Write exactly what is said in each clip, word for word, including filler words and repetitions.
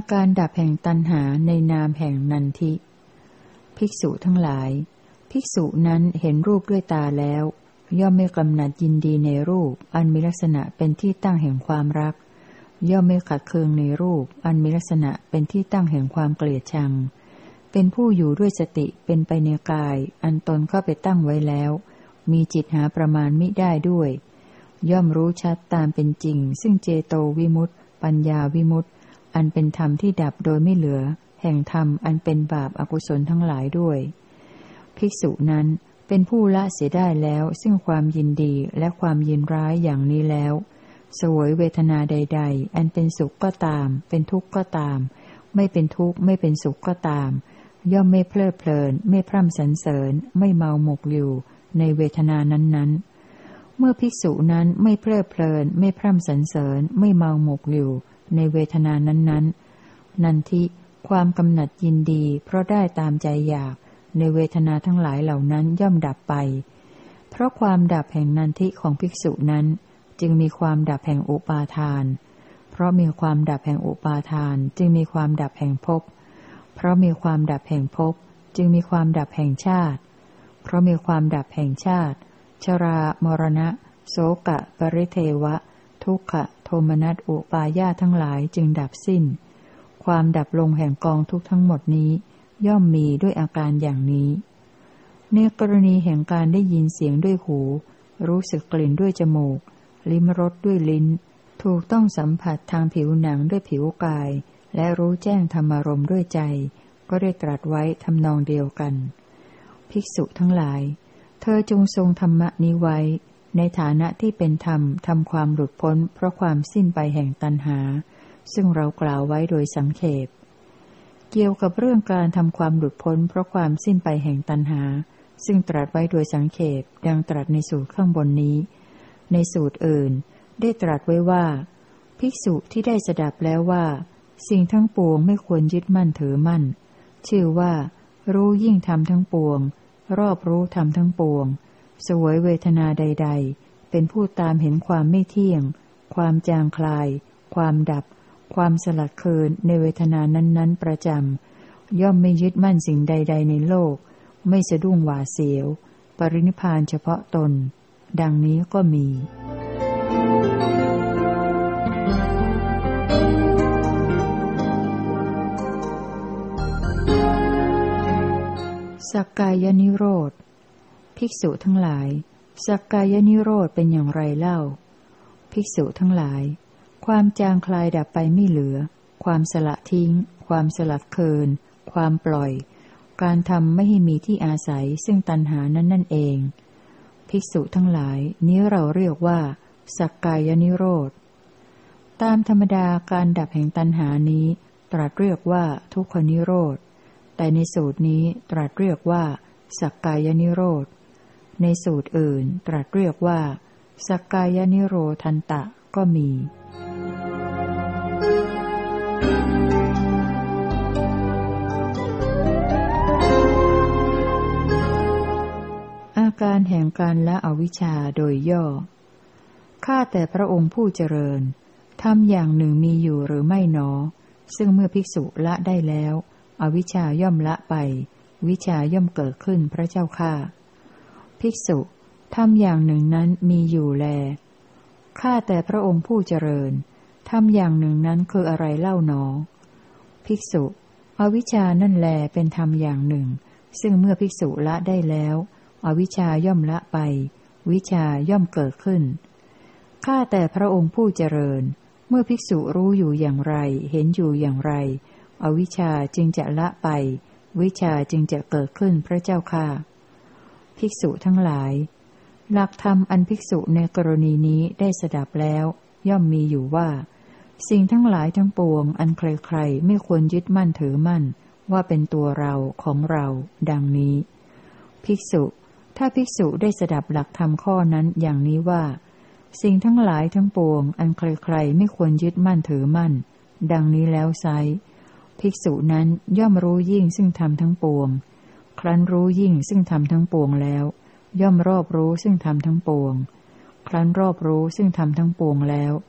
การดับแห่งตัณหาในนามแห่งนันทิภิกษุทั้งหลายภิกษุนั้นเห็นรูปด้วยตาแล้วย่อมไม่กำหนัดยินดีในรูปอันมีลักษณะเป็นที่ตั้งแห่งความรักย่อมไม่ขัดเคืองในรูปอันมีลักษณะเป็นที่ตั้งแห่งความเกลียดชังเป็นผู้อยู่ด้วยสติเป็นไปในกายอันตนเข้าไปตั้งไว้แล้วมีจิตหาประมาณมิได้ด้วยย่อมรู้ชัดตามเป็นจริงซึ่งเจโตวิมุตติปัญญาวิมุตติอันเป็นธรรมที่ดับโดยไม่เหลือแห่งธรรมอันเป็นบาปอกุศลทั้งหลายด้วยภิกษุนั้นเป็นผู้ละเสียได้แล้วซึ่งความยินดีและความยินร้ายอย่างนี้แล้วเสวยเวทนาใดๆอันเป็นสุขก็ตามเป็นทุกข์ก็ตามไม่เป็นทุกข์ไม่เป็นสุขก็ตามย่อมไม่เพลิดเพลินไม่พร่ำสรรเสริญไม่เมาหมกอยู่ในเวทนานั้นๆเมื่อภิกษุนั้นไม่เพลิดเพลินไม่พร่ำสรรเสริญไม่เมาหมกอยู่ในเวทนานั้นๆนันทิความกำหนัดยินดีเพราะได้ตามใจอยากในเวทนาทั้งหลายเหล่านั้นย่อมดับไปเพราะความดับแห่งนันทิของภิกษุนั้นจึงมีความดับแห่งอุปาทานเพราะมีความดับแห่งอุปาทานจึงมีความดับแห่งภพเพราะมีความดับแห่งภพจึงมีความดับแห่งชาติเพราะมีความดับแห่งชาติชรามรณะโสกะปริเทวะทุกขะโทมนัสอุปาญาสทั้งหลายจึงดับสิ้นความดับลงแห่งกองทุกข์ทั้งหมดนี้ย่อมมีด้วยอาการอย่างนี้ในกรณีแห่งการได้ยินเสียงด้วยหูรู้สึกกลิ่นด้วยจมูกลิ้มรสด้วยลิ้นถูกต้องสัมผัสทางผิวหนังด้วยผิวกายและรู้แจ้งธรรมารมณ์ด้วยใจก็ได้ตรัสไว้ทำนองเดียวกันภิกษุทั้งหลายเธอจงทรงธรรมะนี้ไว้ในฐานะที่เป็นธรรมทำความหลุดพ้นเพราะความสิ้นไปแห่งตัณหาซึ่งเรากล่าวไว้โดยสังเขปเกี่ยวกับเรื่องการทำความหลุดพ้นเพราะความสิ้นไปแห่งตัณหาซึ่งตรัสไว้โดยสังเขปดังตรัสในสูตรข้างบนนี้ในสูตรอื่นได้ตรัสไว้ว่าภิกษุที่ได้สดับแล้วว่าสิ่งทั้งปวงไม่ควรยึดมั่นถือมั่นชื่อว่ารู้ยิ่งธรรมทั้งปวงรอบรู้ธรรมทั้งปวงเสวยเวทนาใดๆเป็นผู้ตามเห็นความไม่เที่ยงความจางคลายความดับความสลัดคืนในเวทนานั้นๆประจำย่อมไม่ยึดมั่นสิ่งใดๆในโลกไม่สะดุ้งหวาดเสียวปรินิพพานเฉพาะตนดังนี้ก็มีสักกายนิโรธภิกษุทั้งหลายสักกายนิโรธเป็นอย่างไรเล่าภิกษุทั้งหลายความจางคลายดับไปไม่เหลือความสละทิ้งความสลัดคืนความปล่อยการทำไม่ให้มีที่อาศัยซึ่งตัณหานั้นนั่นเองภิกษุทั้งหลายนี้เราเรียกว่าสักกายนิโรธตามธรรมดาการดับแห่งตัณหานี้ตรัสเรียกว่าทุกขนิโรธแต่ในสูตรนี้ตรัสเรียกว่าสักกายนิโรธในสูตรอื่นตรัสเรียกว่าสักกายนิโรธันตะก็มีอาการแห่งการละอวิชชาโดยย่อข้าแต่พระองค์ผู้เจริญธรรมอย่างหนึ่งมีอยู่หรือไม่หนอซึ่งเมื่อภิกษุละได้แล้วอวิชชาย่อมละไปวิชชาย่อมเกิดขึ้นพระเจ้าข้าภิกษุธรรมอย่างหนึ่งนั้นมีอยู่แลข้าแต่พระองค์ผู้เจริญธรรมอย่างหนึ่งนั้นคืออะไรเล่าหนอภิกษุอวิชชานั่นแลเป็นธรรมอย่างหนึ่งซึ่งเมื่อภิกษุละได้แล้วอวิชชาย่อมละไปวิชชาย่อมเกิดขึ้นข้าแต่พระองค์ผู้เจริญเมื่อภิกษุรู้อยู่อย่างไรเห็นอยู่อย่างไรอวิชชาจึงจะละไปวิชชาจึงจะเกิดขึ้นพระเจ้าข้าภิกษุทั้งหลายหลักธรรมอันภิกษุในกรณีนี้ได้สดับแล้วย่อมมีอยู่ว่าสิ่งทั้งหลายทั้งปวงอันใครๆไม่ควรยึดมั่นถือมั่นว่าเป็นตัวเราของเราดังนี้ภิกษุถ้าภิกษุได้สดับหลักธรรมข้อนั้นอย่างนี้ว่าสิ่งทั้งหลายทั้งปวงอันใครๆไม่ควรยึดมั่นถือมั่นดังนี้แล้วไซร้ภิกษุนั้นย่อมรู้ยิ่งซึ่งธรรมทั้งปวงครั้นรู้ยิ่งซึ่งธรรมทั้งปวงแล้วย่อมรอบรู้ซึ่งธรรมทั้งปวงครั้นรอบรู้ซึ่งธรรมทั้งปวงแล้ว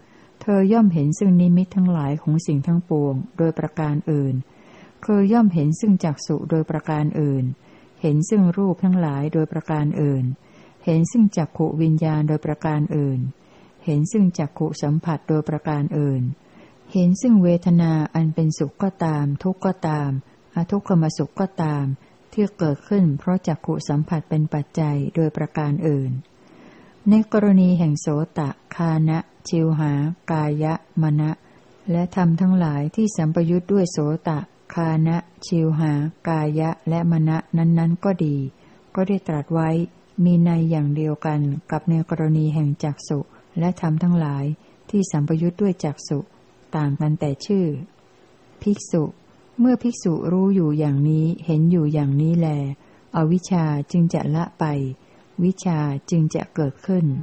เธอย่อมเห็นซึ่งนิมิตทั้งหลายของสิ่งทั้งปวงโดยประการอื่นเธอย่อมเห็นซึ่งจักษุโดยประการอื่นเห็นซึ่งรูปทั้งหลายโดยประการอื่นเห็นซึ่งจักขุวิญญาณโดยประการอื่นเห็นซึ่งจักขุสัมผัสโดยประการอื่นเห็นซึ่งเวทนาอันเป็นสุขก็ตามทุกข์ก็ตามอทุกขมสุขก็ตามที่เกิดขึ้นเพราะจักขุสัมผัสเป็นปัจจัยโดยประการอื่นในกรณีแห่งโสตะคานะชิวหากายะมนะและธรรมทั้งหลายที่สัมปยุทธ์ด้วยโสตะคานะชิวหากายะและมนะนั้นๆก็ดีก็ได้ตรัสไว้มีในอย่างเดียวกันกับในกรณีแห่งจักษุและธรรมทั้งหลายที่สัมปยุทธ์ด้วยจักษุต่างกันแต่ชื่อภิกษุเมื่อภิกษุรู้อยู่อย่างนี้เห็นอยู่อย่างนี้แลอวิชชาจึงจะละไปวิชชาจึงจะเกิดขึ้น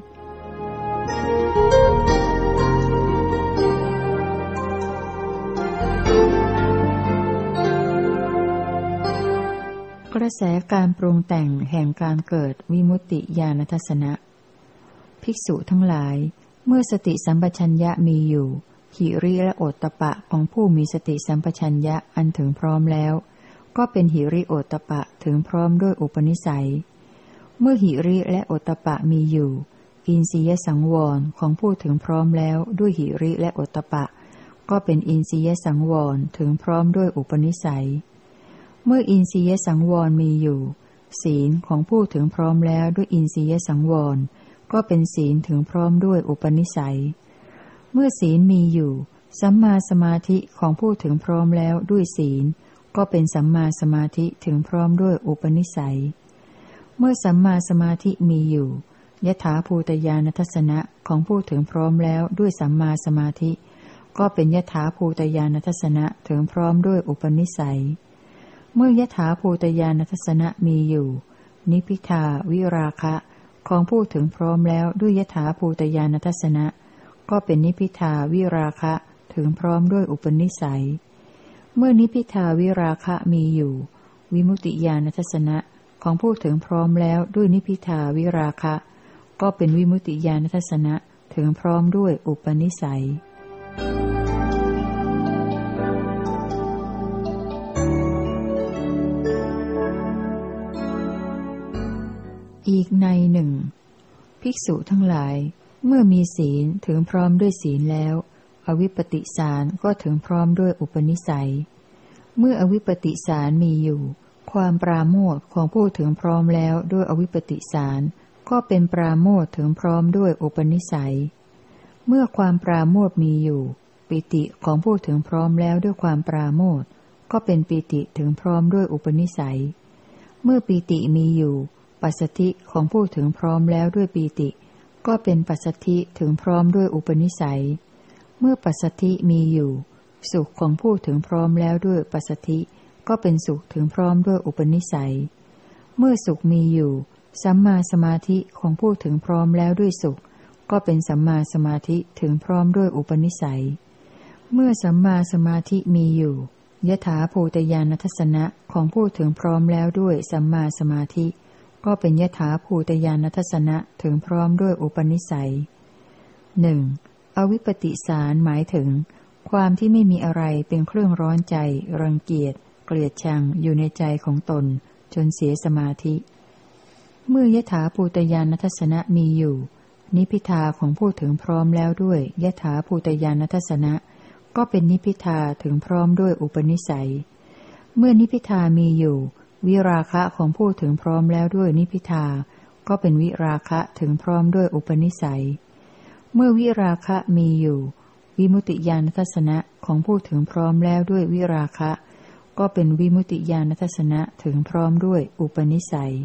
กระแสการปรุงแต่งแห่งการเกิดวิมุตติญาณทัสสนะภิกษุทั้งหลายเมื่อสติสัมปชัญญะมีอยู่หิริและโอตตัปปะของผู้มีสติสัมปชัญญะอันถึงพร้อมแล้วก็เป็นหิริโอตตัปปะถึงพร้อมด้วยอุปนิสัยเมื่อหิริและโอตตัปปะมีอยู่อินทรียสังวรของผู้ถึงพร้อมแล้วด้วยหิริและโอตตัปปะก็เป็นอินทรียสังวรถึงพร้อมด้วยอุปนิสัยเมื่ออินทรียสังวรมีอยู่ศีลของผู้ถึงพร้อมแล้วด้วยอินทรียสังวรก็เป็นศีลถึงพร้อมด้วยอุปนิสัยเมื่อศีลมีอยู่สัมมาสมาธิของผู้ถึงพร้อมแล้วด้วยศีลก็เป็นสัมมาสมาธิถึงพร้อมด้วยอุปนิสัยเมื่อสัมมาสมาธิมีอยู่ยถาภูตญาณทัสสนะของผู้ถึงพร้อมแล้วด้วยสัมมาสมาธิก็เป็นยถาภูตญาณทัสสนะถึงพร้อมด้วยอุปนิสัยเมื่อยถาภูตญาณทัสสนะมีอยู่นิพพิทาวิราคะของผู้ถึงพร้อมแล้วด้วยยถาภูตญาณทัสสนะก็เป็นนิพพิทาวิราคะถึงพร้อมด้วยอุปนิสัยเมื่อนิพพิทาวิราคะมีอยู่วิมุตติญาณทัสสนะของผู้ถึงพร้อมแล้วด้วยนิพพิทาวิราคะก็เป็นวิมุตติญาณทัสสนะถึงพร้อมด้วยอุปนิสัยอีกในหนึ่งภิกษุทั้งหลายเมื่อมีศีลถึงพร้อมด้วยศีลแล้วอวิปปิสารก็ถึงพร้อมด้วยอุปนิสัยเมื่ออวิปปิสารมีอยู่ความปราโมทย์ของผู้ถึงพร้อมแล้วด้วยอวิปปิสารก็เป็นปราโมทย์ถึงพร้อมด้วยอุปนิสัยเมื่อความปราโมทย์มีอยู่ปิติของผู้ถึงพร้อมแล้วด้วยความปราโมทย์ก็เป็นปิติถึงพร้อมด้วยอุปนิสัยเมื่อปิติมีอยู่ปัสสธิของผู้ถึงพร้อมแล้วด้วยปีติก็เป็นปัสสธิถึงพร้อมด้วยอุปนิสัยเมื่อปัสสธิมีอยู่สุขของผู้ถึงพร้อมแล้วด้วยปัสสธิก็เป็นสุขถึงพร้อมด้วยอุปนิสัยเมื่อสุขมีอยู่สัมมาสมาธิของผู้ถึงพร้อมแล้วด้วยสุขก็เป็นสัมมาสมาธิถึงพร้อมด้วยอุปนิสัยเมื่อสัมมาสมาธิมีอยู่ยถาภูตญาณทัสสนะของผู้ถึงพร้อมแล้วด้วยสัมมาสมาธิก็เป็นยถาภูตญาณทัสสนะถึงพร้อมด้วยอุปนิสัยหนึ่งอวิปปิสารหมายถึงความที่ไม่มีอะไรเป็นเครื่องร้อนใจรังเกียจเกลียดชังอยู่ในใจของตนจนเสียสมาธิเมื่อยถาภูตญาณทัสสนะมีอยู่นิพพิทาของผู้ถึงพร้อมแล้วด้วยยถาภูตญาณทัสสนะก็เป็นนิพพิทาถึงพร้อมด้วยอุปนิสัยเมื่อนิพพิทามีอยู่วิราคะของผู้ถึงพร้อมแล้วด้วยนิพพิทาก็เป็นวิราคะถึงพร้อมด้วยอุปนิสัยเมื่อวิราคะมีอยู่วิมุตติญาณทัสสนะของผู้ถึงพร้อมแล้วด้วยวิราคะก็เป็นวิมุตติญาณทัสสนะถึงพร้อมด้วยอุปนิสัย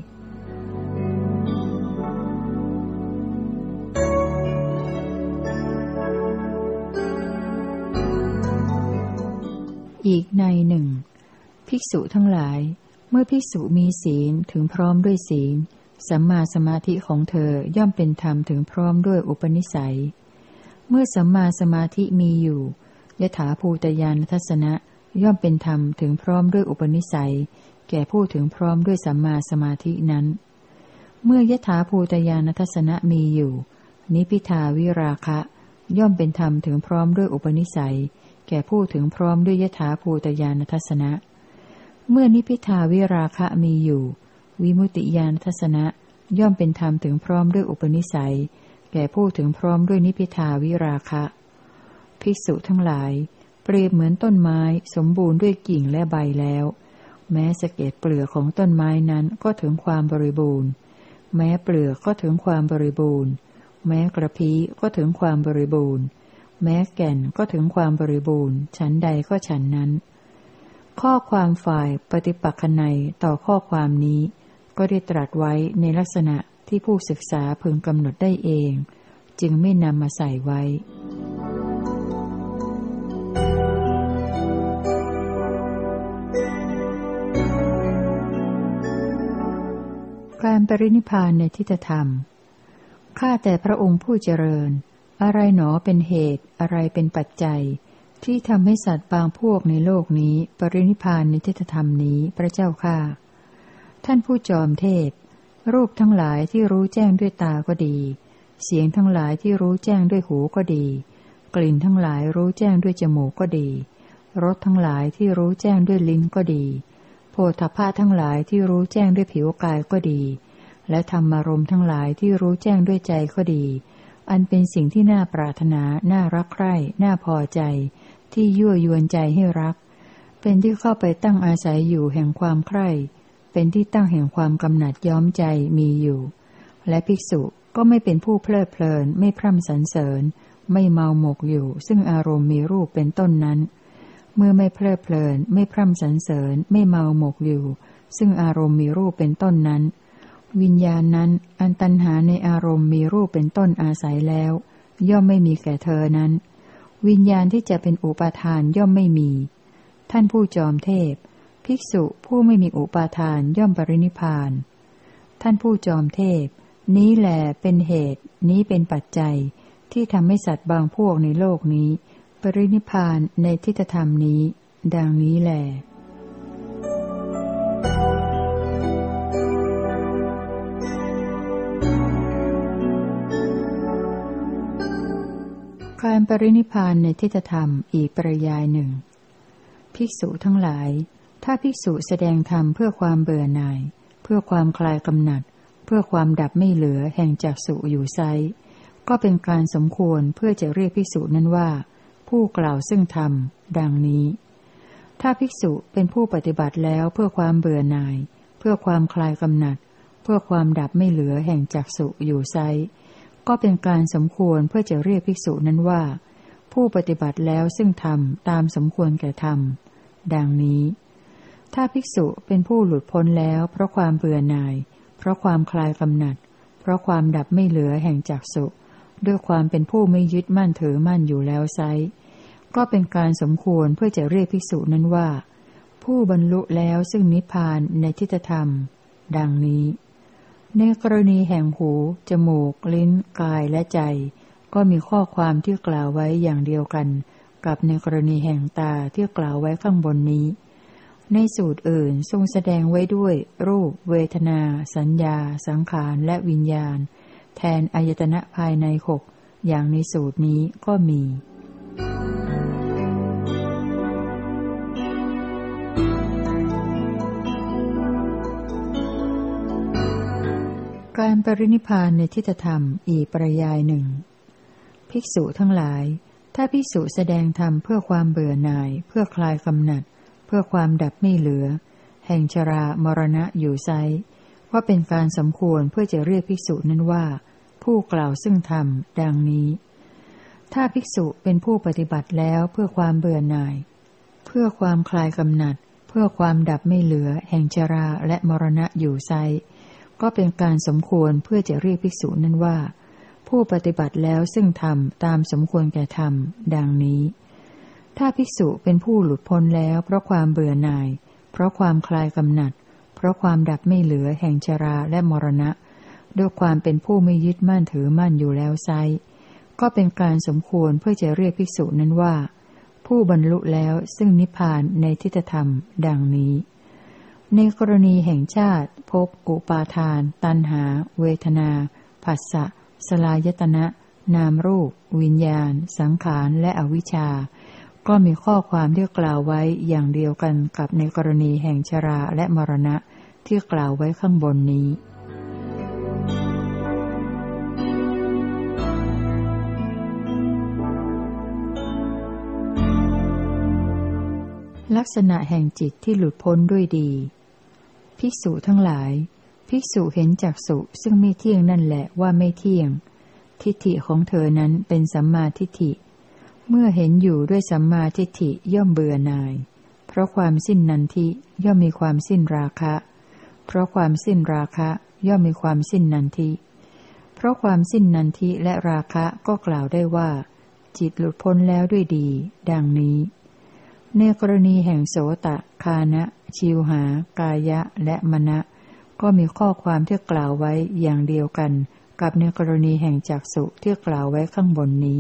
อีกในหนึ่งภิกษุทั้งหลายเมื่อภิกษุมีศีลถึงพร้อมด้วยศีลสัมมาสมาธิของเธอย่อมเป็นธรรมถึงพร้อมด้วยอุปนิสัยเมื่อสัมมาสมาธิมีอยู่ยถาภูตญาณทัสสนะย่อมเป็นธรรมถึงพร้อมด้วยอุปนิสัยแก่ผู้ถึงพร้อมด้วยสัมมาสมาธินั้นเมื่อยถาภูตญาณทัสสนะมีอยู่นิพพิทาวิราคะย่อมเป็นธรรมถึงพร้อมด้วยอุปนิสัยแก่ผู้ถึงพร้อมด้วยยถาภูตญาณทัสสนะเมื่อนิพพิทาวิราคะมีอยู่วิมุตติญาณทัสสนะย่อมเป็นธรรมถึงพร้อมด้วยอุปนิสัยแก่ผู้ถึงพร้อมด้วยนิพพิทาวิราคะภิกษุทั้งหลายเปรียบเหมือนต้นไม้สมบูรณ์ด้วยกิ่งและใบแล้วแม้สะเก็ดเปลือกของต้นไม้นั้นก็ถึงความบริบูรณ์แม้เปลือกก็ถึงความบริบูรณ์แม้กระพี้ก็ถึงความบริบูรณ์แม้แก่นก็ถึงความบริบูรณ์ฉันใดก็ฉันนั้นข้อความฝ่ายปฏิปักขนัยต่อข้อความนี้ก็ได้ตรัสไว้ในลักษณะที่ผู้ศึกษาพึงกำหนดได้เองจึงไม่นำมาใส่ไว้การปรินิพพานในทิฏฐธรรมข้าแต่พระองค์ผู้เจริญอะไรหนอเป็นเหตุอะไรเป็นปัจจัยที่ทำให้สัตว์บางพวกในโลกนี้ปรินิพพานในทิฏฐธรรมนี้พระเจ้าข้าท่านผู้จอมเทพรูปทั้งหลายที่รู้แจ้งด้วยตาก็ดีเสียงทั้งหลายที่รู้แจ้งด้วยหูก็ดีกลิ่นทั้งหลายรู้แจ้งด้วยจมูกก็ดีรสทั้งหลายที่รู้แจ้งด้วยลิ้นก็ดีโผฏฐัพพะทั้งหลายที่รู้แจ้งด้วยผิวกายก็ดีและธรรมารมณ์ทั้งหลายที่รู้แจ้งด้วยใจก็ดีอันเป็นสิ่งที่น่าปรารถนาน่ารักใคร่น่าพอใจที่ยั่วยวนใจให้รักเป็นที่เข้าไปตั้งอาศัยอยู่แห่งความใคร่เป็นที่ตั้งแห่งความกำหนัดย้อมใจมีอยู่และภิกษุก็ไม่เป็นผู้เพลิดเพลินไม่พร่ำสรรเสริญไม่เมาหมกอยู่ซึ่งอารมณ์มีรูปเป็นต้นนั้นเมื่อไม่เพลิดเพลินไม่พร่ำสรรเสริญไม่เมาหมกอยู่ซึ่งอารมณ์มีรูปเป็นต้นนั้นวิญญาณนั้นอันตัณหาในอารมณ์มีรูปเป็นต้นอาศัยแล้วย่อมไม่มีแก่เธอนั้นวิญญาณที่จะเป็นอุปาทานย่อมไม่มีท่านผู้จอมเทพภิกษุผู้ไม่มีอุปาทานย่อมปรินิพพานท่านผู้จอมเทพนี้แหลเป็นเหตุนี้เป็นปัจจัยที่ทำให้สัตว์บางพวกในโลกนี้ปรินิพพานในทิฏฐธรรมนี้ดังนี้แหลการปรินิพพานในทิฏฐธรรมอีกปริยายหนึ่งภิกษุทั้งหลายถ้าภิกษุแสดงธรรมเพื่อความเบื่อหน่ายเพื่อความคลายกำหนัดเพื่อความดับไม่เหลือแห่งจักษุอยู่ไซก็เป็นการสมควรเพื่อจะเรียกภิกษุนั้นว่าผู้กล่าวซึ่งธรรมดังนี้ถ้าภิกษุเป็นผู้ปฏิบัติแล้วเพื่อความเบื่อหน่ายเพื่อความคลายกำหนัดเพื่อความดับไม่เหลือแห่งจักษุอยู่ไซก็เป็นการสมควรเพื่อจะเรียกภิกษุนั้นว่าผู้ปฏิบัติแล้วซึ่งธรรมตามสมควรแก่ธรรมดังนี้ถ้าภิกษุเป็นผู้หลุดพ้นแล้วเพราะความเบื่อหน่ายเพราะความคลายกำหนัดเพราะความดับไม่เหลือแห่งจักษุด้วยความเป็นผู้ไม่ยึดมั่นถือมั่นอยู่แล้วไซก็เป็นการสมควรเพื่อจะเรียกภิกษุนั้นว่าผู้บรรลุแล้วซึ่งนิพพานในทิฏฐธรรมดังนี้ในกรณีแห่งหูจมูกลิ้นกายและใจก็มีข้อความที่กล่าวไว้อย่างเดียวกันกับในกรณีแห่งตาที่กล่าวไว้ข้างบนนี้ในสูตรอื่นทรงแสดงไว้ด้วยรูปเวทนาสัญญาสังขารและวิญญาณแทนอายตนะภายในหกอย่างในสูตรนี้ก็มีการปรินิพพานในทิฏฐธรรมอีกปริยายหนึ่งภิกษุทั้งหลายถ้าภิกษุแสดงธรรมเพื่อความเบื่อหน่ายเพื่อคลายกำหนัดเพื่อความดับไม่เหลือแห่งชรามรณะอยู่ไซว่าเป็นการสมควรเพื่อจะเรียกภิกษุนั้นว่าผู้กล่าวซึ่งธรรมดังนี้ถ้าภิกษุเป็นผู้ปฏิบัติแล้วเพื่อความเบื่อหน่ายเพื่อความคลายกำหนัดเพื่อความดับไม่เหลือแห่งชราและมรณะอยู่ไซก็เป็นการสมควรเพื่อจะเรียกภิกษุนั้นว่าผู้ปฏิบัติแล้วซึ่งธรรมตามสมควรแก่ธรรมดังนี้ถ้าภิกษุเป็นผู้หลุดพ้นแล้วเพราะความเบื่อหน่ายเพราะความคลายกำหนัดเพราะความดับไม่เหลือแห่งชราและมรณะด้วยความเป็นผู้ไม่ยึดมั่นถือมั่นอยู่แล้วไซก็เป็นการสมควรเพื่อจะเรียกภิกษุนั้นว่าผู้บรรลุแล้วซึ่งนิพพานในทิฏฐธรรมดังนี้ในกรณีแห่งชาติภพอุปาทานตัณหาเวทนาผัสสะสลายตนะนามรูปวิญญาณสังขารและอวิชชาก็มีข้อความที่กล่าวไว้อย่างเดียวกันกับในกรณีแห่งชราและมรณะที่กล่าวไว้ข้างบนนี้ลักษณะแห่งจิตที่หลุดพ้นด้วยดีภิกษุทั้งหลายภิกษุเห็นจักษุซึ่งไม่เที่ยงนั่นแหละว่าไม่เที่ยงทิฏฐิของเธอนั้นเป็นสัมมาทิฏฐิเมื่อเห็นอยู่ด้วยสัมมาทิฏฐิย่อมเบื่อหน่ายเพราะความสิ้นนันทิย่อมมีความสิ้นราคะเพราะความสิ้นราคะย่อมมีความสิ้นนันทิเพราะความสิ้นนันทิและราคะก็กล่าวได้ว่าจิตหลุดพ้นแล้วด้วยดีดังนี้ในกรณีแห่งโสตคานะชิวหากายะและมนะก็มีข้อความที่กล่าวไว้อย่างเดียวกันกับในกรณีแห่งจักษุที่กล่าวไว้ข้างบนนี้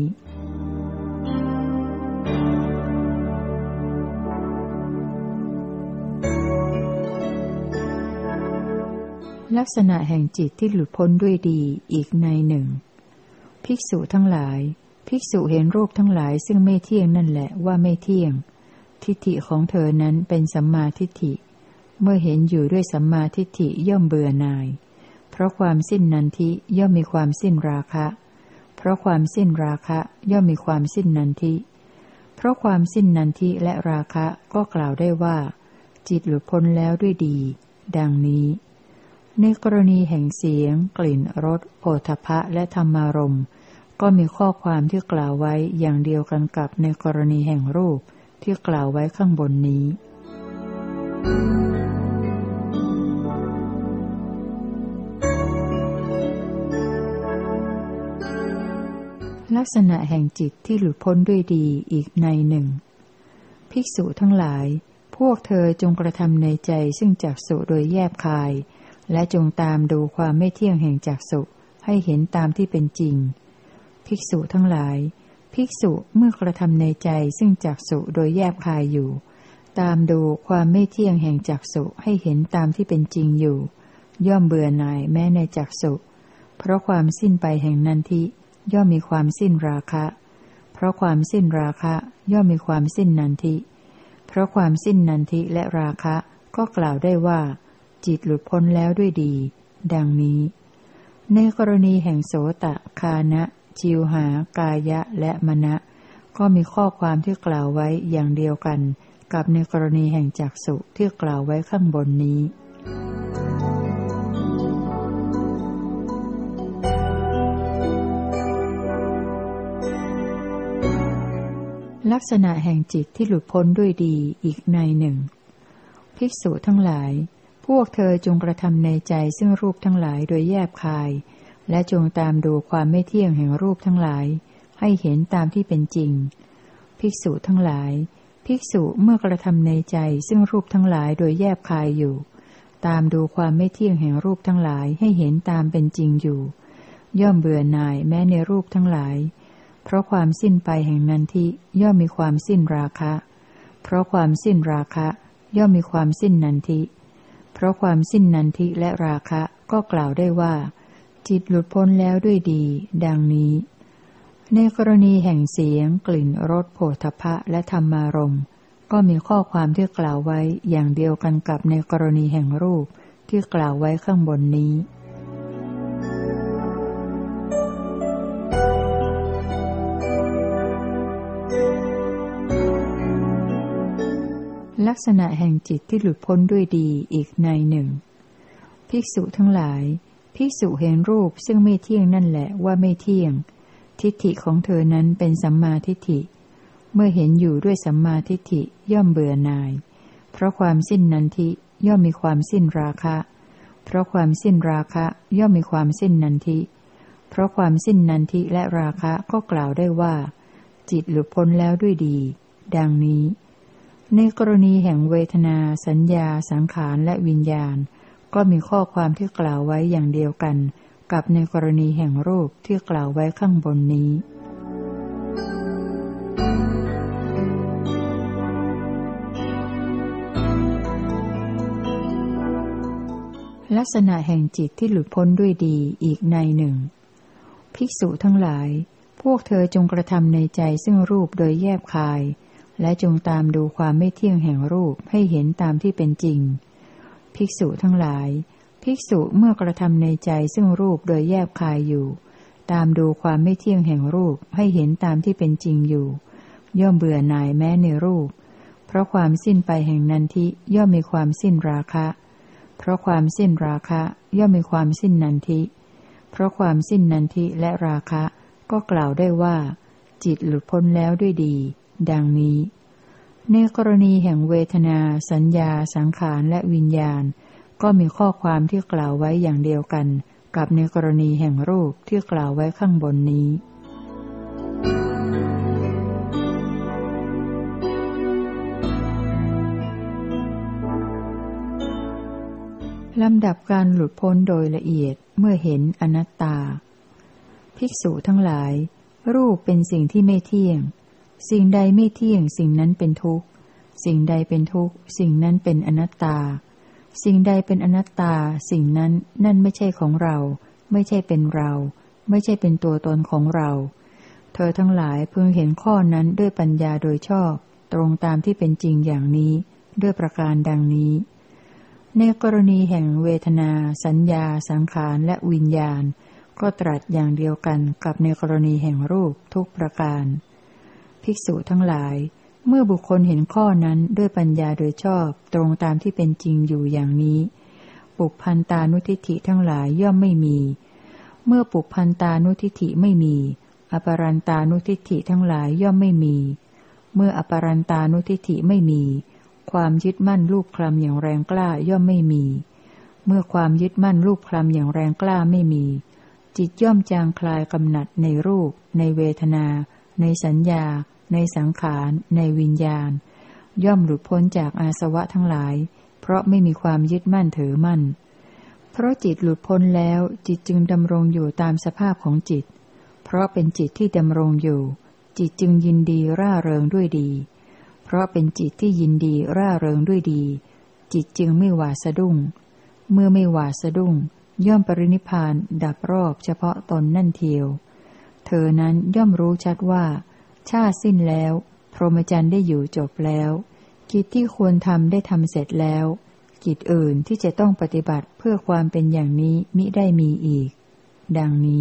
ลักษณะแห่งจิตที่หลุดพ้นด้วยดีอีกในหนึ่งภิกษุทั้งหลายภิกษุเห็นรูปทั้งหลายซึ่งไม่เที่ยงนั่นแหละว่าไม่เที่ยงทิฏฐิของเธอนั้นเป็นสัมมาทิฏฐิเมื่อเห็นอยู่ด้วยสัมมาทิฏฐิย่อมเบื่อหน่ายเพราะความสิ้นนันทิย่อมมีความสิ้นราคะเพราะความสิ้นราคะย่อมมีความสิ้นนันทิเพราะความสิ้นนันทิและราคะก็กล่าวได้ว่าจิตหลุดพ้นแล้วด้วยดีดังนี้ในกรณีแห่งเสียงกลิ่นรสโผฏฐัพพะและธรรมารมณ์ก็มีข้อความที่กล่าวไว้อย่างเดียวกันกับในกรณีแห่งรูปที่กล่าวไว้ข้างบนนี้ลักษณะแห่งจิตที่หลุดพ้นด้วยดีอีกในหนึ่งภิกษุทั้งหลายพวกเธอจงกระทำในใจซึ่งจักษุโดยแยบคายและจงตามดูความไม่เที่ยงแห่งจักษุให้เห็นตามที่เป็นจริงภิกษุทั้งหลายภิกษุเมื่อกระทำในใจซึ่งจักษุโดยแยบคายอยู่ตามดูความไม่เที่ยงแห่งจักษุให้เห็นตามที่เป็นจริงอยู่ย่อมเบื่อหน่ายแม้ในจักษุเพราะความสิ้นไปแห่งนันทิย่อมมีความสิ้นราคะเพราะความสิ้นราคะย่อมมีความสิ้นนันทิเพราะความสิ้นนันทิและราคะก็กล่าวได้ว่าจิตหลุดพ้นแล้วด้วยดีดังนี้ในกรณีแห่งโสตคานะชิวหากายะและมนะก็มีข้อความที่กล่าวไว้อย่างเดียวกันกับในกรณีแห่งจักษุที่กล่าวไว้ข้างบนนี้ลักษณะแห่งจิตที่หลุดพ้นด้วยดีอีกในหนึ่งภิกษุทั้งหลายพวกเธอจงกระทำในใจซึ่งรูปทั้งหลายโดยแยบคายและจงตามดูความไม่เที่ยงแห่งรูปทั้งหลายให้เห็นตามที่เป็นจริงภิกษุทั้งหลายภิกษุเมื่อกระทำในใจซึ่งรูปทั้งหลายโดยแยบคายอยู่ตามดูความไม่เที่ยงแห่งรูปทั้งหลายให้เห็นตามเป็นจริงอยู่ย่อมเบื่อหน่ายแม้ในรูปทั้งหลายเพราะความสิ้นไปแห่งนันทิย่อมมีความสิ้นราคะเพราะความสิ้นราคะย่อมมีความสิ้นนันทิเพราะความสิ้นนันทิและราคะก็กล่าวได้ว่าจิตหลุดพ้นแล้วด้วยดีดังนี้ในกรณีแห่งเสียงกลิ่นรสโผฏฐัพพะและธรรมารมณ์ก็มีข้อความที่กล่าวไว้อย่างเดียวกันกับในกรณีแห่งรูปที่กล่าวไว้ข้างบนนี้ลักษณะแห่งจิตที่หลุดพ้นด้วยดีอีกในหนึ่งภิกษุทั้งหลายภิกษุเห็นรูปซึ่งไม่เที่ยงนั่นแหละว่าไม่เที่ยงทิฏฐิของเธอนั้นเป็นสัมมาทิฏฐิเมื่อเห็นอยู่ด้วยสัมมาทิฏฐิย่อมเบื่อหน่ายเพราะความสิ้นนันทิย่อมมีความสิ้นราคะเพราะความสิ้นราคะย่อมมีความสิ้นนันทิเพราะความสิ้นนันทิและราคะก็กล่าวได้ว่าจิตหลุดพ้นแล้วด้วยดีดังนี้ในกรณีแห่งเวทนาสัญญาสังขารและวิญญาณก็มีข้อความที่กล่าวไว้อย่างเดียวกันกับในกรณีแห่งรูปที่กล่าวไว้ข้างบนนี้ลักษณะแห่งจิตที่หลุดพ้นด้วยดีอีกในหนึ่งภิกษุทั้งหลายวกเธอจงกระทำในใจซึ่งรูปโดยแยบคายและจงตามดูความไม่เที่ยงแห่งรูปให้เห็นตามที่เป็นจริงภิกษุทั้งหลายภิกษุเมื่อกระทำในใจซึ่งรูปโดยแยบคายอยู่ตามดูความไม่เที่ยงแห่งรูปให้เห็นตามที่เป็นจริงอยู่ย่อมเบื่อหน่ายแม้ในรูปเพราะความสิ้นไปแห่งนันทิย่อมมีความสิ้นราคะเพราะความสิ้นราคะย่อมมีความสิ้นนันทิเพราะความสิ้นนันทิและราคะก็กล่าวได้ว่าจิตหลุดพ้นแล้วด้วยดีดังนี้ในกรณีแห่งเวทนาสัญญาสังขารและวิญญาณก็มีข้อความที่กล่าวไว้อย่างเดียวกันกับในกรณีแห่งรูปที่กล่าวไว้ข้างบนนี้ลำดับการหลุดพ้นโดยละเอียดเมื่อเห็นอนัตตาภิกษุทั้งหลายรูปเป็นสิ่งที่ไม่เที่ยงสิ่งใดไม่เที่ยงสิ่งนั้นเป็นทุกข์สิ่งใดเป็นทุกข์สิ่งนั้นเป็นอนัตตาสิ่งใดเป็นอนัตตาสิ่งนั้นนั่นไม่ใช่ของเราไม่ใช่เป็นเราไม่ใช่เป็นตัวตนของเราเธอทั้งหลายพึงเห็นข้อนั้นด้วยปัญญาโดยชอบตรงตามที่เป็นจริงอย่างนี้ด้วยประการดังนี้ในกรณีแห่งเวทนาสัญญาสังขารและวิญญาณก็ตรัสอย่างเดียวกันกับในกรณีแห่งรูปทุกประการภิกษุทั้งหลายเมื่อบุคคลเห็นข้อนั้นด้วยปัญญาโดยชอบตรงตามที่เป็นจริงอยู่อย่างนี้ปุพพันตานุทิฏฐิทั้งหลายย่อมไม่มีเมื่อปุพพันตานุทิฏฐิไม่มีอปรันตานุทิฏฐิทั้งหลายย่อมไม่มีเมื่ออปรันตานุทิฏฐิไม่มีความยึดมั่นรูปคลำอย่างแรงกล้าย่อมไม่มีเมื่อความยึดมั่นรูปคลำอย่างแรงกล้าไม่มีจิตย่อมจางคลายกำหนัดในรูปในเวทนาในสัญญาในสังขารในวิญญาณย่อมหลุดพ้นจากอาสวะทั้งหลายเพราะไม่มีความยึดมั่นถือมั่นเพราะจิตหลุดพ้นแล้วจิตจึงดำรงอยู่ตามสภาพของจิตเพราะเป็นจิตที่ดำรงอยู่จิตจึงยินดีร่าเริงด้วยดีเพราะเป็นจิตที่ยินดีร่าเริงด้วยดีจิตจึงไม่หวาดสะดุ้งเมื่อไม่หวาดสะดุ้งย่อมปรินิพพานดับรอบเฉพาะตนนั่นเทียวเธอนั้นย่อมรู้ชัดว่าชาติสิ้นแล้วพรหมจรรย์ได้อยู่จบแล้วกิจที่ควรทำได้ทำเสร็จแล้วกิจอื่นที่จะต้องปฏิบัติเพื่อความเป็นอย่างนี้มิได้มีอีกดังนี้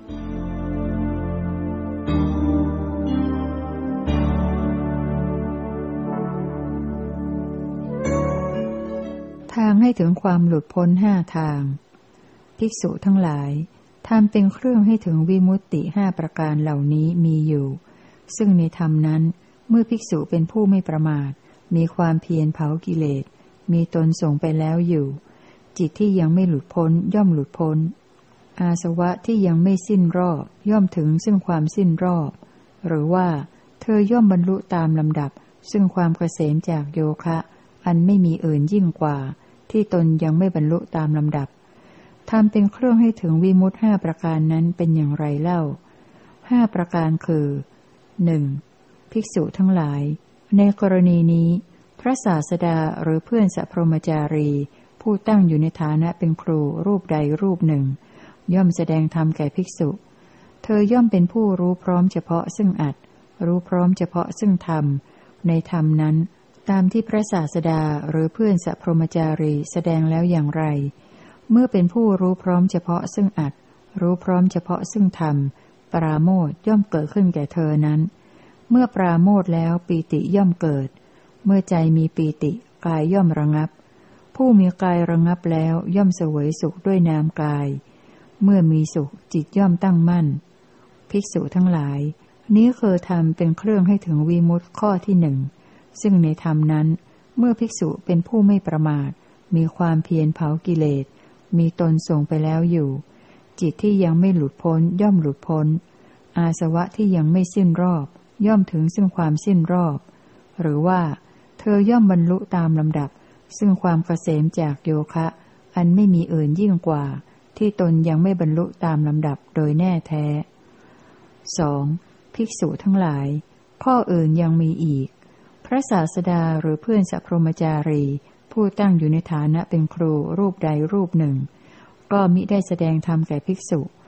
ทางให้ถึงความหลุดพ้นห้าทางภิกษุทั้งหลายธรรมเป็นเครื่องให้ถึงวิมุตติห้าประการเหล่านี้มีอยู่ซึ่งในธรรมนั้นเมื่อภิกษุเป็นผู้ไม่ประมาทมีความเพียรเผากิเลสมีตนส่งไปแล้วอยู่จิตที่ยังไม่หลุดพ้นย่อมหลุดพ้นอาสวะที่ยังไม่สิ้นรอบย่อมถึงซึ่งความสิ้นรอบหรือว่าเธอย่อมบรรลุตามลำดับซึ่งความเกษมจากโยคะอันไม่มีอื่นยิ่งกว่าที่ตนยังไม่บรรลุตามลำดับธรรมเป็นเครื่องให้ถึงวิมุตติห้าประการนั้นเป็นอย่างไรเล่าห้าประการคือหนึ่งภิกษุทั้งหลายในกรณีนี้พระศาสดาหรือเพื่อนสัพพมจารีผู้ตั้งอยู่ในฐานะเป็นครูรูปใดรูปหนึ่งย่อมแสดงธรรมแก่ภิกษุเธอย่อมเป็นผู้รู้พร้อมเฉพาะซึ่งอัตถ์รู้พร้อมเฉพาะซึ่งธรรมในธรรมนั้นตามที่พระศาสดาหรือเพื่อนสัพพมจารีแสดงแล้วอย่างไรเมื่อเป็นผู้รู้พร้อมเฉพาะซึ่งอัตถ์รู้พร้อมเฉพาะซึ่งธรรมปราโมทย์ย่อมเกิดขึ้นแก่เธอนั้นเมื่อปราโมทย์แล้วปีติย่อมเกิดเมื่อใจมีปีติกายย่อมระงับผู้มีกายระงับแล้วย่อมเสวยสุขด้วยนามกายเมื่อมีสุขจิตย่อมตั้งมั่นภิกษุทั้งหลายนี้คือธรรมเป็นเครื่องให้ถึงวิมุตติข้อที่หนึ่งซึ่งในธรรมนั้นเมื่อภิกษุเป็นผู้ไม่ประมาทมีความเพียรเผากิเลสมีตนส่งไปแล้วอยู่จิตที่ยังไม่หลุดพ้นย่อมหลุดพ้นอาสวะที่ยังไม่สิ้นรอบย่อมถึงซึ่งความสิ้นรอบหรือว่าเธอย่อมบรรลุตามลำดับซึ่งความเกษมจากโยคะอันไม่มีอื่นยิ่งกว่าที่ตนยังไม่บรรลุตามลำดับโดยแน่แท้ สอง. ภิกษุทั้งหลายข้ออื่นยังมีอีกพระศาสดาหรือเพื่อนสัพพมจารีผู้ตั้งอยู่ในฐานะเป็นครูรูปใดรูปหนึ่งก็มิได้แสดงธรรมแก่ภิกษุ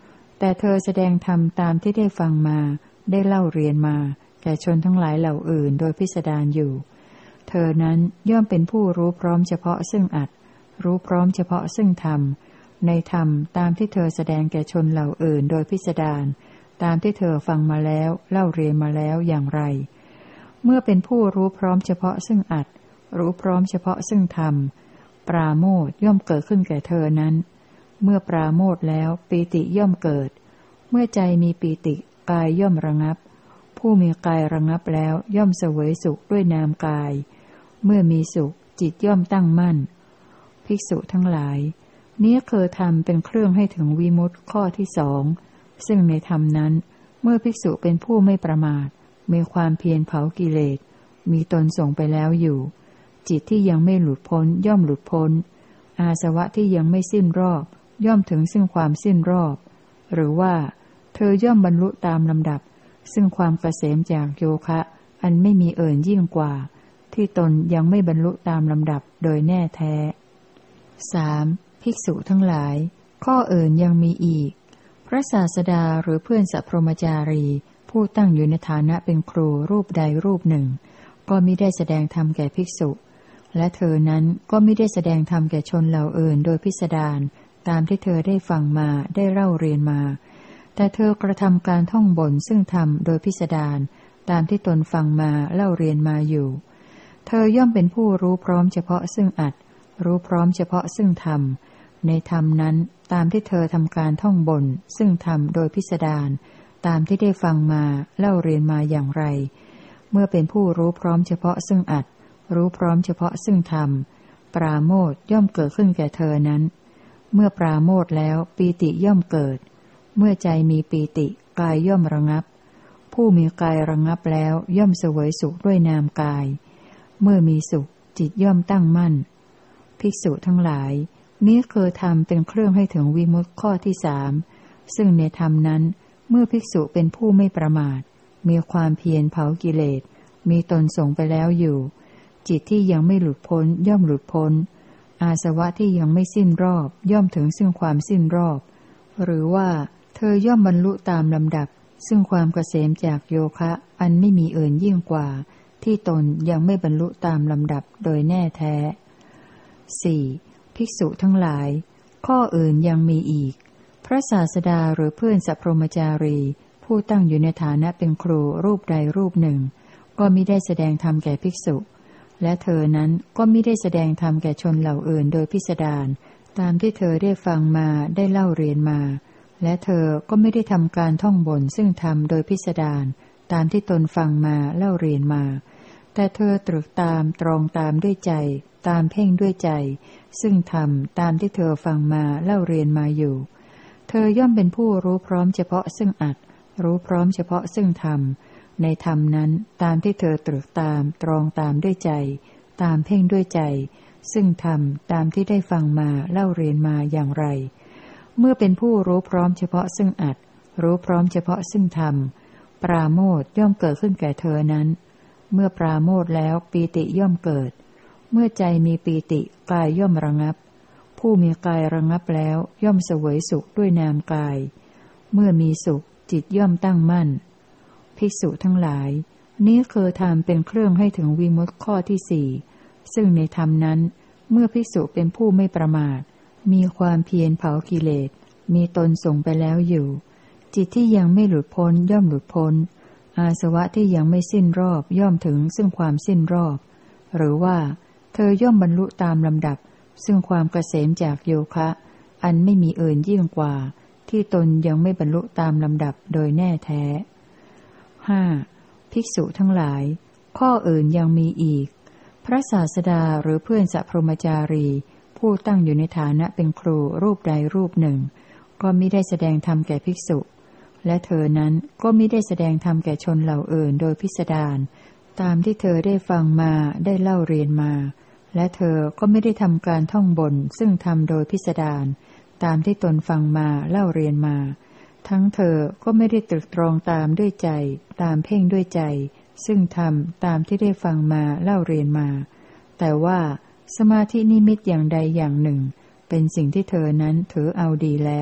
แต่เธอแสดงธรรมตามที่ได้ฟังมาได้เล่าเรียนมาแก่ชนทั้งหลายเหล่าอื่นโดยพิสดารอยู่ เธอนั้นย่อมเป็นผู้รู้พร้อมเฉพาะซึ่งอัตรู้พร้อมเฉพาะซึ่งธรรมในธรรมตามที่เธอแสดงแก่ชนเหล่าอื่นโดยพิสดารตามที่เธอฟังมาแล้วเล่าเรียนมาแล้วอย่างไรเมื่อเป็นผู้รู้พร้อมเฉพาะซึ่งอัตรู้พร้อมเฉพาะซึ่งธรรมปราโมทย์ย่อมเกิดขึ้นแก่เธอนั้นเมื่อปราโมทย์แล้วปีติย่อมเกิดเมื่อใจมีปีติกายย่อมระงับผู้มีกายระงับแล้วย่อมเสวยสุขด้วยนามกายเมื่อมีสุขจิตย่อมตั้งมั่นภิกษุทั้งหลายนี้คือธรรมเป็นเครื่องให้ถึงวิมุตติข้อที่สองซึ่งในธรรมนั้นเมื่อภิกษุเป็นผู้ไม่ประมาทมีความเพียรเผากิเลสมีตนส่งไปแล้วอยู่จิตที่ยังไม่หลุดพ้นย่อมหลุดพ้นอาสวะที่ยังไม่สิ้นรอบย่อมถึงซึ่งความสิ้นรอบหรือว่าเธอย่อมบรรลุตามลำดับซึ่งความเกษมจากโยคะอันไม่มีเอื่นยิ่งกว่าที่ตนยังไม่บรรลุตามลำดับโดยแน่แท้ สาม. ภิกษุทั้งหลายข้ออื่นยังมีอีกพระศาสดาหรือเพื่อนสัพพรหมจารีผู้ตั้งอยู่ในฐานะเป็นครูรูปใดรูปหนึ่งก็มิได้แสดงธรรมแก่ภิกษุและเธอนั้นก็มิได้แสดงธรรมแก่ชนเหล่าอื่นโดยพิสดารตามที่เธอได้ฟังมาได้เล่าเรียนมาแต่เธอกระทำการท่องบนซึ่งธรรมโดยพิสดารตามที่ตนฟังมาเล่าเรียนมาอยู่เธอย่อมเป็นผู้รู้พร้อมเฉพาะซึ่งอัตรู้พร้อมเฉพาะซึ่งธรรมในธรรมนั้นตามที่เธอทำการท่องบนซึ่งธรรมโดยพิสดารตามที่ได้ฟังมาเล่าเรียนมาอย่างไรเมื่อเป็นผู้รู้พร้อมเฉพาะซึ่งอัตรู้พร้อมเฉพาะซึ่งธรรมปราโมทย์ย่อมเกิดขึ้นแก่เธอนั้นเมื่อปราโมทย์แล้วปีติย่อมเกิดเมื่อใจมีปีติกายย่อมระงับผู้มีกายระงับแล้วย่อมเสวยสุขด้วยนามกายเมื่อมีสุขจิตย่อมตั้งมั่นภิกษุทั้งหลายนี้คือธรรมเป็นเครื่องให้ถึงวิมุตติข้อที่สามซึ่งในธรรมนั้นเมื่อภิกษุเป็นผู้ไม่ประมาทมีความเพียรเผากิเลสมีตนส่งไปแล้วอยู่จิตที่ยังไม่หลุดพ้นย่อมหลุดพ้นอาสวะที่ยังไม่สิ้นรอบย่อมถึงซึ่งความสิ้นรอบหรือว่าเธอย่อมบรรลุตามลำดับซึ่งความเกษมจากโยคะอันไม่มีอื่นยิ่งกว่าที่ตนยังไม่บรรลุตามลำดับโดยแน่แท้ สี่. ภิกษุทั้งหลายข้ออื่นยังมีอีกพระศาสดาหรือเพื่อนสัพพรหมจารีผู้ตั้งอยู่ในฐานะเป็นครูรูปใดรูปหนึ่งก็มิได้แสดงธรรมแก่ภิกษุและเธอนั้นก็มิได้แสดงธรรมแก่ชนเหล่าอื่นโดยพิสดารตามที่เธอได้ฟังมาได้เล่าเรียนมาและเธอก็ไม่ได้ทำการท่องบนซึ่งธรรมโดยพิสดารตามที่ตนฟังมาเล่าเรียนมาแต่เธอตรึกตามตรองตามด้วยใจตามเพ่งด้วยใจซึ่งธรรมตามที่เธอฟังมาเล่าเรียนมาอยู่เธอย่อมเป็นผู้รู้พร้อมเฉพาะซึ่งอัตรู้พร้อมเฉพาะซึ่งธรรมในธรรมนั้นตามที่เธอตรึกตามตรองตามด้วยใจตามเพ่งด้วยใจซึ่งธรรมตามที่ได้ฟังมาเล่าเรียนมาอย่างไรเมื่อเป็นผู้รู้พร้อมเฉพาะซึ่งอัตรู้พร้อมเฉพาะซึ่งธรรมปราโมทย์ย่อมเกิดขึ้นแก่เธอนั้นเมื่อปราโมทย์แล้วปีติย่อมเกิดเมื่อใจมีปีติกายย่อมระงับผู้มีกายระงับแล้วย่อมเสวยสุขด้วยนามกายเมื่อมีสุขจิตย่อมตั้งมั่นภิกษุทั้งหลายนี้คือธรรมเป็นเครื่องให้ถึงวิมุตติข้อที่สี่ซึ่งในธรรมนั้นเมื่อภิกษุเป็นผู้ไม่ประมาทมีความเพียรเผากิเลสมีตนส่งไปแล้วอยู่จิตที่ยังไม่หลุดพ้นย่อมหลุดพ้นอาสวะที่ยังไม่สิ้นรอบย่อมถึงซึ่งความสิ้นรอบหรือว่าเธอย่อมบรรลุตามลำดับซึ่งความเกษมจากโยคะอันไม่มีอื่นยิ่งกว่าที่ตนยังไม่บรรลุตามลำดับโดยแน่แท้ ห้า. ภิกษุทั้งหลายข้ออื่นยังมีอีกพระศาสดาหรือเพื่อนสัพพรหมจารีผู้ตั้งอยู่ในฐานะเป็นครูรูปใดรูปหนึ่งก็มิได้แสดงธรรมแก่ภิกษุและเธอนั้นก็มิได้แสดงธรรมแก่ชนเหล่าอื่นโดยพิสดารตามที่เธอได้ฟังมาได้เล่าเรียนมาและเธอก็ไม่ได้ทำการท่องบนซึ่งทำโดยพิสดารตามที่ตนฟังมาเล่าเรียนมาทั้งเธอก็ไม่ได้ตรึกตรองตามด้วยใจตามเพ่งด้วยใจซึ่งทำตามที่ได้ฟังมาเล่าเรียนมาแต่ว่าสมาธินิมิตอย่างใดอย่างหนึ่งเป็นสิ่งที่เธอนั้นถือเอาดีแล้ว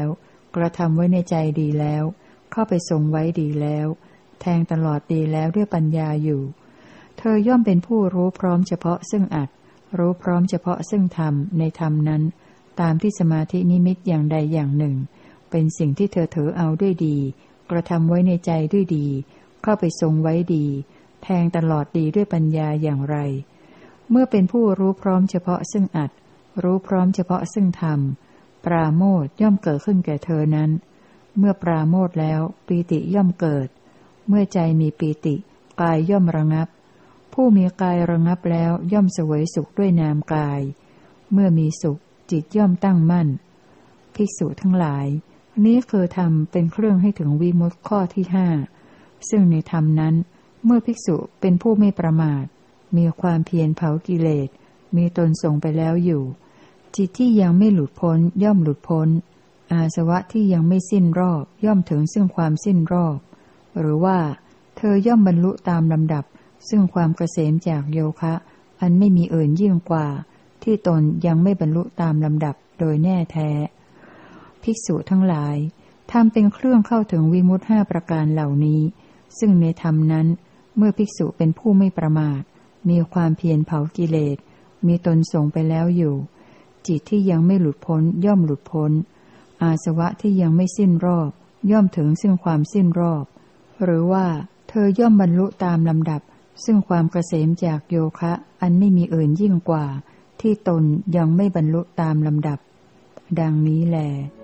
กระทำไว้ในใจดีแล้วเข้าไปทรงไว้ดีแล้วแทงตลอดดีแล้วด้วยปัญญาอยู่เธอย่อมเป็นผู้รู้พร้อมเฉพาะซึ่งอัตรู้พร้อมเฉพาะซึ่งธรรมในธรรมนั้นตามที่สมาธินิมิตอย่างใดอย่างหนึ่งเป็นสิ่งที่เธอถือเอาด้วยดีกระทำไว้ในใจด้วยดีเข้าไปทรงไว้ดีแทงตลอดดีด้วยปัญญาอย่างไรเมื่อเป็นผู้รู้พร้อมเฉพาะซึ่งอัตรู้พร้อมเฉพาะซึ่งธรรมปราโมทย์ย่อมเกิดขึ้นแก่เธอนั้นเมื่อปราโมทย์แล้วปีติย่อมเกิดเมื่อใจมีปีติกายย่อมระงับผู้มีกายระงับแล้วย่อมเสวยสุขด้วยนามกายเมื่อมีสุขจิตย่อมตั้งมั่นภิกษุทั้งหลายนี้คือธรรมเป็นเครื่องให้ถึงวิมุตติข้อที่ห้าซึ่งในธรรมนั้นเมื่อภิกษุเป็นผู้ไม่ประมาทมีความเพียรเผากิเลสมีตนส่งไปแล้วอยู่จิตที่ยังไม่หลุดพ้นย่อมหลุดพ้นอาสวะที่ยังไม่สิ้นรอบย่อมถึงซึ่งความสิ้นรอบหรือว่าเธอย่อมบรรลุตามลำดับซึ่งความเกษมจากโยคะอันไม่มีอื่นยิ่งกว่าที่ตนยังไม่บรรลุตามลำดับโดยแน่แท้ภิกษุทั้งหลายธรรมเป็นเครื่องเข้าถึงวิมุตติห้าประการเหล่านี้ซึ่งในธรรมนั้นเมื่อภิกษุเป็นผู้ไม่ประมาทมีความเพียรเผากิเลสมีตนส่งไปแล้วอยู่จิตที่ยังไม่หลุดพ้นย่อมหลุดพ้นอาสวะที่ยังไม่สิ้นรอบย่อมถึงซึ่งความสิ้นรอบหรือว่าเธอย่อมบรรลุตามลำดับซึ่งความเกษมจากโยคะอันไม่มีอื่นยิ่งกว่าที่ตนยังไม่บรรลุตามลำดับดังนี้แล